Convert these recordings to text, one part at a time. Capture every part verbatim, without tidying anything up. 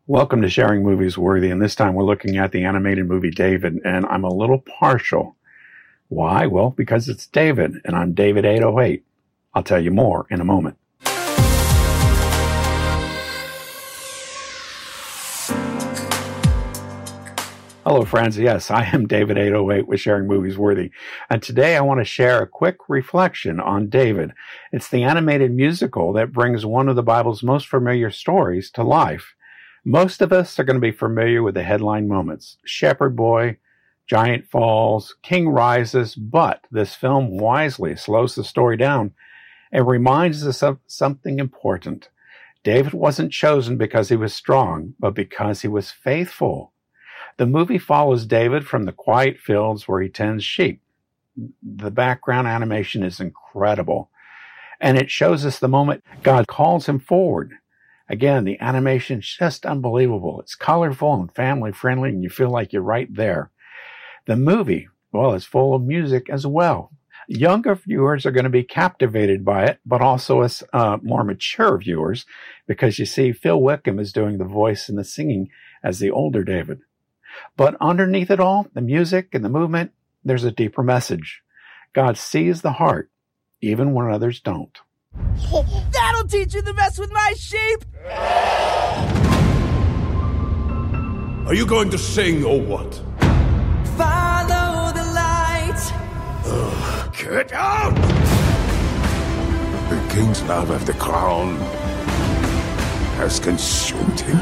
Welcome to Sharing Movies Worthy, and this time we're looking at the animated movie David, and I'm a little partial. Why? Well, because it's David, and I'm David eight oh eight. I'll tell you more in a moment. Hello, friends. Yes, I am David eight oh eight with Sharing Movies Worthy, and today I want to share a quick reflection on David. It's the animated musical that brings one of the Bible's most familiar stories to life. Most of us are going to be familiar with the headline moments. Shepherd Boy, Giant Falls, King Rises, but this film wisely slows the story down and reminds us of something important. David wasn't chosen because he was strong, but because he was faithful. The movie follows David from the quiet fields where he tends sheep. The background animation is incredible, and it shows us the moment God calls him forward. Again, the animation is just unbelievable. It's colorful and family-friendly, and you feel like you're right there. The movie, well, is full of music as well. Younger viewers are going to be captivated by it, but also as uh, more mature viewers, because you see Phil Wickham is doing the voice and the singing as the older David. But underneath it all, the music and the movement, there's a deeper message. God sees the heart, even when others don't. That'll teach you to mess with my sheep! Are you going to sing or what? Follow the light! Ugh, get out! The king's love of the crown has consumed him.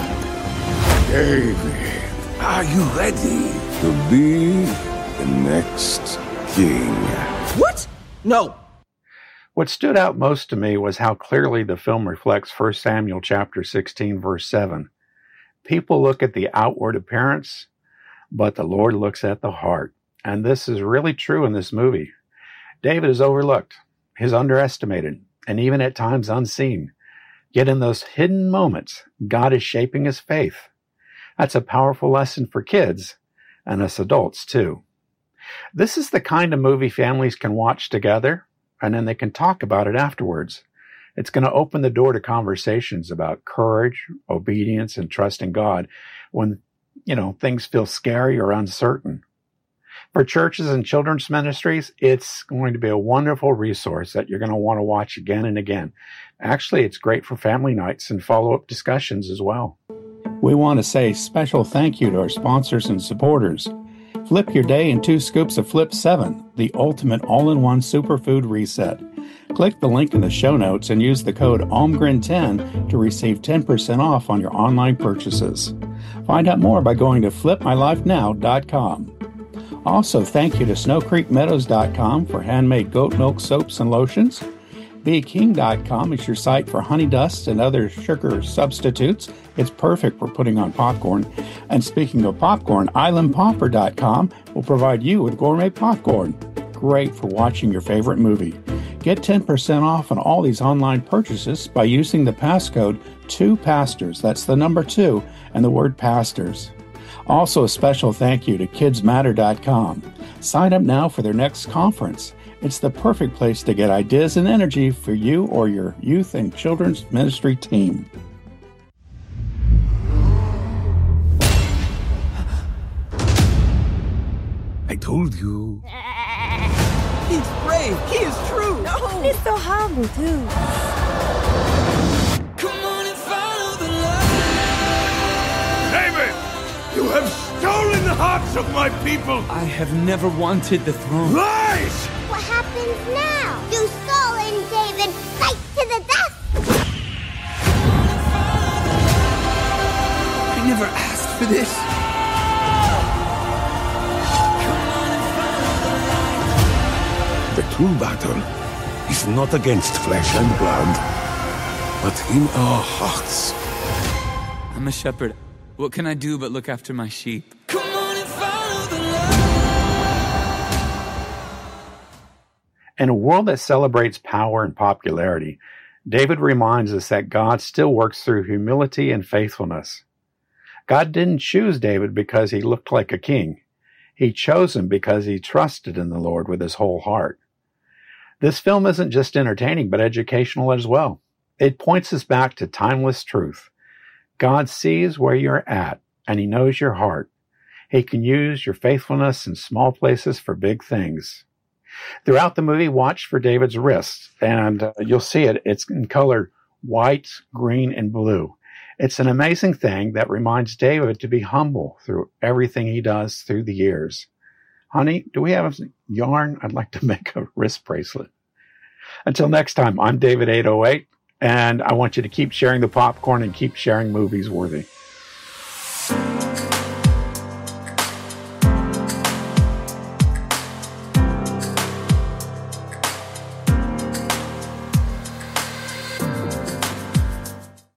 David, are you ready to be the next king? What? No. What stood out most to me was how clearly the film reflects First Samuel chapter sixteen, verse seven. People look at the outward appearance, but the Lord looks at the heart. And this is really true in this movie. David is overlooked, he's underestimated, and even at times unseen. Yet in those hidden moments, God is shaping his faith. That's a powerful lesson for kids and us adults too. This is the kind of movie families can watch together, and then they can talk about it afterwards. It's going to open the door to conversations about courage, obedience, and trusting God when, you know, things feel scary or uncertain. For churches and children's ministries, it's going to be a wonderful resource that you're going to want to watch again and again. Actually, it's great for family nights and follow-up discussions as well. We want to say special thank you to our sponsors and supporters. Flip your day in two scoops of Flip seven, the ultimate all-in-one superfood reset. Click the link in the show notes and use the code Almgren ten to receive ten percent off on your online purchases. Find out more by going to flip my life now dot com. Also, thank you to snow creek meadows dot com for handmade goat milk soaps and lotions. be king dot com is your site for honey dust and other sugar substitutes. It's perfect for putting on popcorn. And speaking of popcorn, island popper dot com will provide you with gourmet popcorn. Great for watching your favorite movie. Get ten percent off on all these online purchases by using the passcode two pastors. That's the number two and the word pastors. Also, a special thank you to kids matter dot com. Sign up now for their next conference. It's the perfect place to get ideas and energy for you or your youth and children's ministry team. I told you. He's brave! He is true! No! He's so humble, too. Come on and follow the light! David! You have stolen the hearts of my people! I have never wanted the throne. Lies! What happens now? You stolen David! Fight to the death! I never asked for this. The true battle is not against flesh and blood, but in our hearts. I'm a shepherd. What can I do but look after my sheep? Come on and follow the light. In a world that celebrates power and popularity, David reminds us that God still works through humility and faithfulness. God didn't choose David because he looked like a king. He chose him because he trusted in the Lord with his whole heart. This film isn't just entertaining, but educational as well. It points us back to timeless truth. God sees where you're at, and he knows your heart. He can use your faithfulness in small places for big things. Throughout the movie, watch for David's wrist, and uh, you'll see it. It's in color white, green, and blue. It's an amazing thing that reminds David to be humble through everything he does through the years. Honey, do we have yarn? I'd like to make a wrist bracelet. Until next time, I'm David eight oh eight, and I want you to keep sharing the popcorn and keep sharing Movies Worthy.